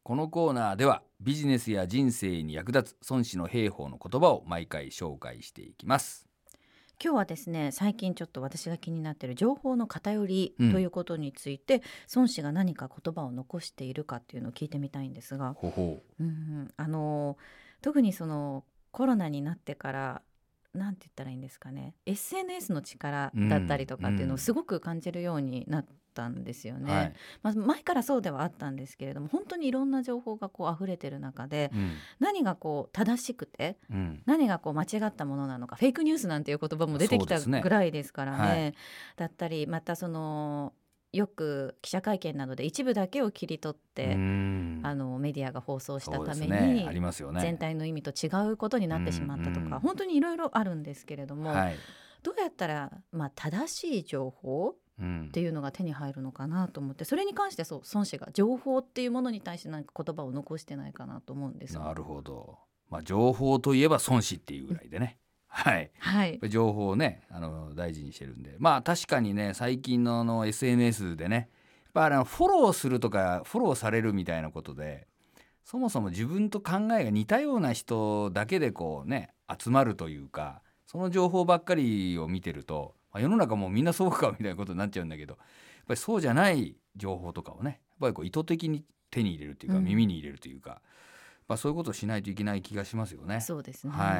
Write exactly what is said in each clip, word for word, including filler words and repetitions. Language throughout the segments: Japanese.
このコーナーではビジネスや人生に役立つ孫子の兵法の言葉を毎回紹介していきます。 今日はですね、最近ちょっと私が気になっている情報の偏りということについて、うん、孫子が何か言葉を残しているかっていうのを聞いてみたいんですが、 ほほう、うん、あの特にそのコロナになってからなんて言ったらいいんですかね、 エスエヌエス の力だったりとかっていうのをすごく感じるようになったんですよね、はい。まあ、前からそうではあったんですけれども、本当にいろんな情報がこう溢れてる中で、うん、何がこう正しくて、うん、何がこう間違ったものなのか、フェイクニュースなんていう言葉も出てきたぐらいですからね、はい、だったりまたそのよく記者会見などで一部だけを切り取ってあのメディアが放送したために、ね、ありますよね、全体の意味と違うことになってしまったとか、本当にいろいろあるんですけれども、はい、どうやったら、まあ、正しい情報っていうのが手に入るのかなと思って、それに関してそう孫子が情報っていうものに対して何か言葉を残してないかなと思うんです。 なるほど、まあ、情報といえば孫子っていうぐらいでね、はい、はい、情報をねあの大事にしてるんで、まあ確かにね最近 の, あの エスエヌエス でね、やっぱあのフォローするとかフォローされるみたいなことで、そもそも自分と考えが似たような人だけでこうね集まるというか、その情報ばっかりを見てると、まあ、世の中もうみんなそうかみたいなことになっちゃうんだけど、やっぱりそうじゃない情報とかをね、やっぱりこう意図的に手に入れるというか、うん、耳に入れるというか、まあ、そういうことをしないといけない気がしますよね。 そうですね、 はい。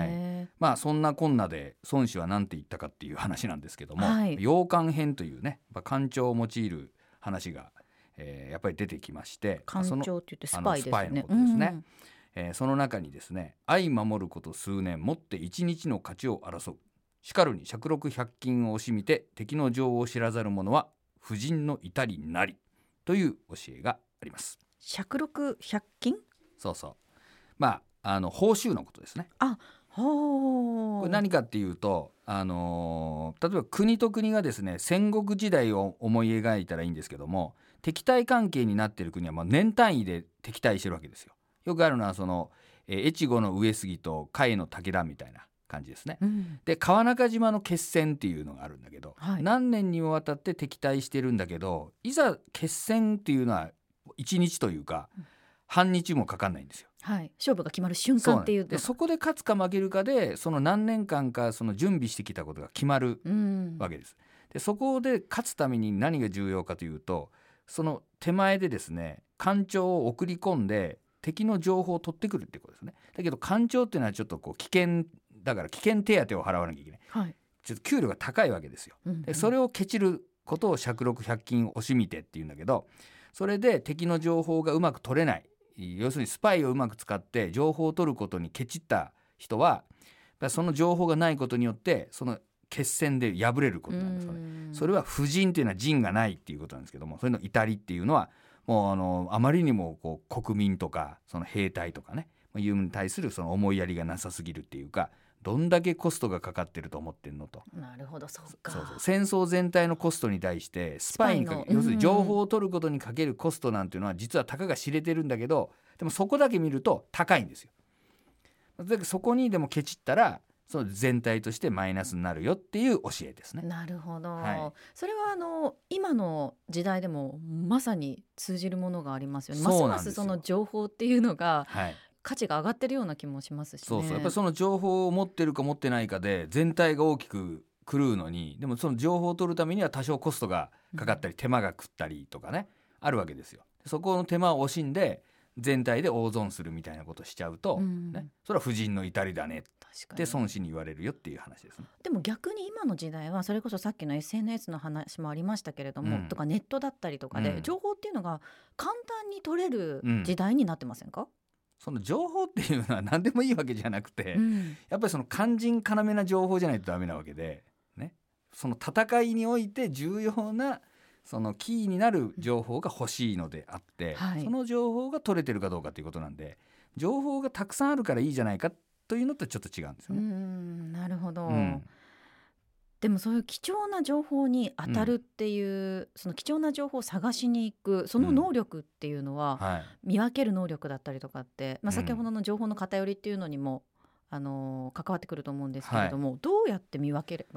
まあそんなこんなで孫子は何て言ったかっていう話なんですけども、 はい、 陽間編というね、やっぱ官庁を用いる話が、えー、やっぱり出てきまして、 官庁って言ってスパイですね、 スパイのことですね、うん、えー、その中にですね、相守ること数年もって一日の勝ちを争う、しかるに借禄百均を惜しみて敵の情を知らざる者は婦人の至りなりという教えがあります。 借禄百均、 そうそう、まああの報酬のことですね。 あ、ほー、 これ何かっていうと、あのー、例えば国と国がですね戦国時代を思い描いたらいいんですけども、敵対関係になっている国はまあ年単位で敵対してるわけですよ。よくあるのはその、えー、越後の上杉と甲斐の武田みたいな感じですね、うん、で川中島の決戦っていうのがあるんだけど、はい、何年にもわたって敵対してるんだけど、いざ決戦っていうのはいちにちというか、うん、半日もかかんないんですよ。 はい、勝負が決まる瞬間っていうので、そこで勝つか負けるかでその何年間かその準備してきたことが決まるわけです。でそこで勝つために何が重要かというと、その手前でですね官庁を送り込んで敵の情報を取ってくるってことですね。だけど官庁っていうのはちょっとこう危険だから危険手当を払わなきゃいけない、はい、ちょっと給料が高いわけですよ、うんうん、でそれをケチることを借禄百均を惜しみてっていうんだけど、それで敵の情報がうまく取れない、要するにスパイをうまく使って情報を取ることにケチった人は、その情報がないことによってその決戦で敗れることなんですよね。それは婦人っていうのは人がないっていうことなんですけども、それの至りっていうのはもう あのあまりにもこう国民とかその兵隊とかねいうのに対するその思いやりがなさすぎるっていうか、どんだけコストがかかってると思ってんのと。 なるほど、そうか。 そうそう、戦争全体のコストに対してスパイにかける、要するに情報を取ることにかけるコストなんていうのは実はたかが知れてるんだけど、でもそこだけ見ると高いんですよ。だからそこにでもケチったらその全体としてマイナスになるよっていう教えですね。 なるほど、はい、それはあの今の時代でもまさに通じるものがありますよね。ますますその情報っていうのが、はい、価値が上がってるような気もしますしね。 そうそう、やっぱりその情報を持ってるか持ってないかで全体が大きく狂うのに、でもその情報を取るためには多少コストがかかったり、うん、手間が食ったりとかねあるわけですよ。そこの手間を惜しんで全体で大損するみたいなことしちゃうと、うんね、それは婦人の至りだねって孫子に言われるよっていう話ですね。 でも逆に今の時代はそれこそさっきの エスエヌエス の話もありましたけれども、うん、とかネットだったりとかで、うん、情報っていうのが簡単に取れる時代になってませんか？うん、 その情報っていうのは何でもいいわけじゃなくて、うん、やっぱりその肝心要な情報じゃないとダメなわけで、ね、その戦いにおいて重要なそのキーになる情報が欲しいのであって、はい、その情報が取れてるかどうかということなんで、情報がたくさんあるからいいじゃないかというのとちょっと違うんですよね。 うーん、なるほど、うん、でもそういう貴重な情報に当たるっていう、うん、その貴重な情報を探しに行くその能力っていうのは、うんはい、見分ける能力だったりとかって、まあ、先ほどの情報の偏りっていうのにも、あのー、関わってくると思うんですけれども、はい、どうやって見分ければいい？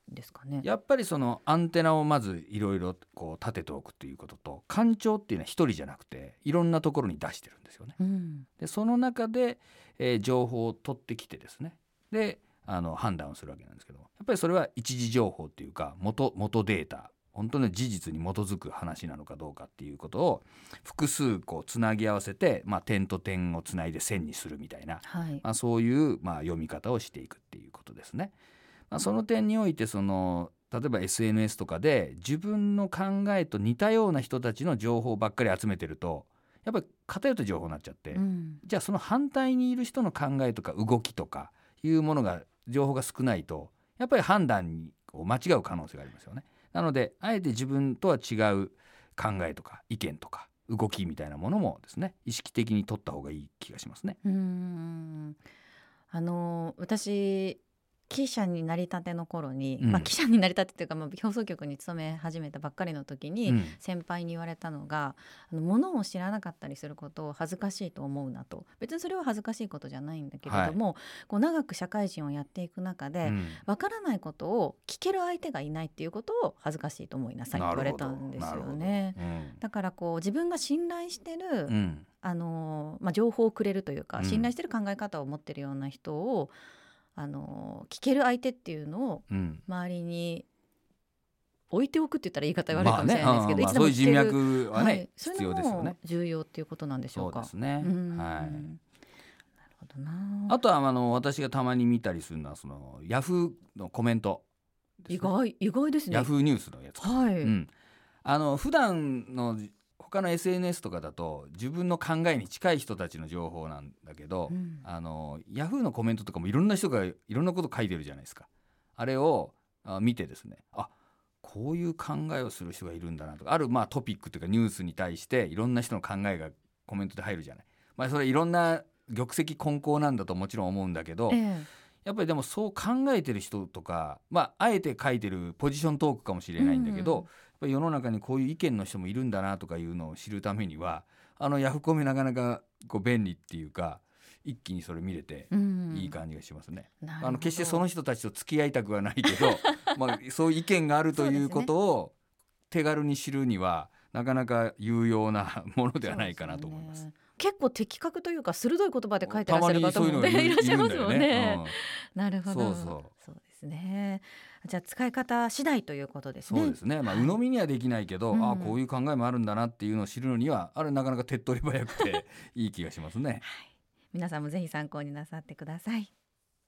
ですかね。 やっぱりそのアンテナをまずいろいろこう立てておくっていうことと、干潮っていうのは一人じゃなくていろんなところに出してるんですよね、うん、でその中で、えー、情報を取ってきてですね、であの判断をするわけなんですけど、やっぱりそれは一時情報っていうか 元, 元データ、本当に事実に基づく話なのかどうかっていうことを複数こうつなぎ合わせて、まあ、点と点をつないで線にするみたいな、はい、まあ、そういう、まあ、読み方をしていくっていうことですね。まあ、その点においてその例えば エスエヌエス とかで自分の考えと似たような人たちの情報ばっかり集めてると、やっぱり偏った情報になっちゃって、うん、じゃあその反対にいる人の考えとか動きとかいうものが情報が少ないと、やっぱり判断を間違う可能性がありますよね。なのであえて自分とは違う考えとか意見とか動きみたいなものもですね、意識的に取った方がいい気がしますね。 うーんあの私記者になりたての頃に、うんまあ、記者になりたてというか、まあ、放送局に勤め始めたばっかりの時に、うん、先輩に言われたのが、あの物を知らなかったりすることを恥ずかしいと思うなと。別にそれは恥ずかしいことじゃないんだけれども、はい、こう長く社会人をやっていく中で、うん、分からないことを聞ける相手がいないっていうことを恥ずかしいと思いなさいって言われたんですよね、うん、だからこう自分が信頼してる、うんあのまあ、情報をくれるというか、信頼してる考え方を持ってるような人をあの聞ける相手っていうのを周りに置いておくって言ったら言い方悪いかもしれないですけど、 まあね、 いつでも聞ける、 まあ、そういう人脈はね、はい、 必要ですよね。重要っていうことなんでしょうか。 そうですね、うん、はい、なるほどな。 あとはあの私がたまに見たりするのはそのヤフーのコメントですね。 意外意外ですね。 ヤフーニュースのやつ、はい、うん、あの普段の他の エスエヌエス とかだと自分の考えに近い人たちの情報なんだけど、うん、あのヤフーのコメントとかもいろんな人がいろんなこと書いてるじゃないですか。あれをあ見てですね、あこういう考えをする人がいるんだなとか、あるまあトピックというかニュースに対していろんな人の考えがコメントで入るじゃない。まあ、それいろんな玉石混交なんだともちろん思うんだけど、ええ、やっぱりでもそう考えてる人とか、まあ、あえて書いてるポジショントークかもしれないんだけど、うん、やっぱり世の中にこういう意見の人もいるんだなとかいうのを知るためには、あのヤフコメなかなかこう便利っていうか、一気にそれ見れていい感じがしますね、うん、あの決してその人たちと付き合いたくはないけどまあそういう意見があるということを手軽に知るにはなかなか有用なものではないかなと思います。 結構的確というか鋭い言葉で書いてらっしゃる方も、ね、いらっしゃいますもんね、うん、なるほど。そうそうそうですね。じゃあ使い方次第ということですね。 そうですね、まあ、鵜呑みにはできないけど、はい、あこういう考えもあるんだなっていうのを知るのにはあれなかなか手っ取り早くていい気がしますね、はい、 皆さんもぜひ参考になさってください。